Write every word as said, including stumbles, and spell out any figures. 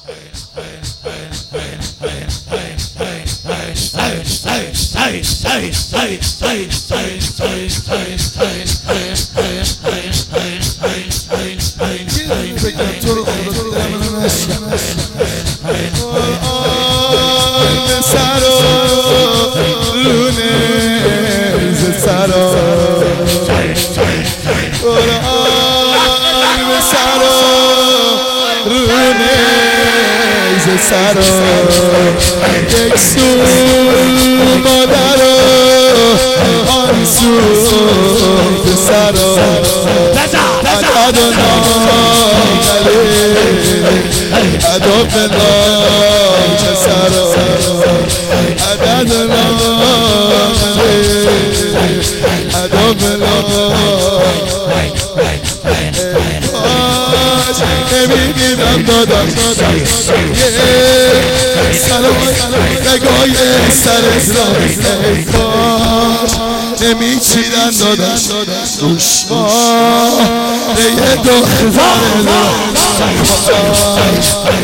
سر یک سو مادر آن سو پسر عدد و ناملی عدد و نام پسر عدد و ناملی عدد و نام نمیدیدم دادم سلام نگاه سرت را ای کاش نمیچیدن دادم دوشما یه دختر